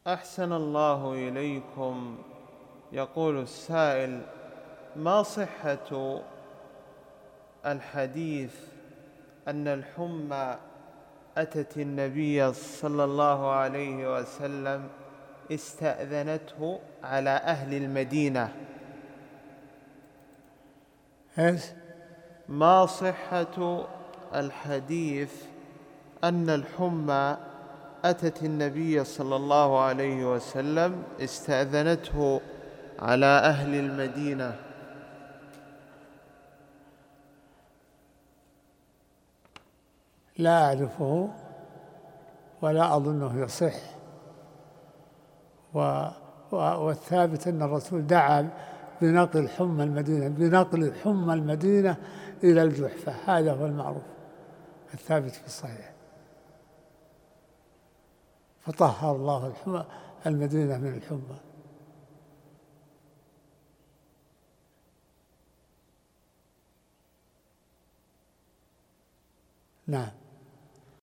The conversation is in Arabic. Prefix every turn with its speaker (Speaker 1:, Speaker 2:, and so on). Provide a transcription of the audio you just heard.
Speaker 1: أحسن الله إليكم. يقول السائل: ما صحة الحديث أن الحمى أتت النبي صلى الله عليه وسلم استأذنته على أهل المدينة؟ ما صحة الحديث أن الحمى أتت النبي صلى الله عليه وسلم استأذنته على أهل المدينة؟
Speaker 2: لا أعرفه ولا أظنه يصح، والثابت أن الرسول دعا بنقل حمى المدينة إلى الجحفة، هذا هو المعروف الثابت في الصحيح، فطهر الله المدينة من الحمى. نعم.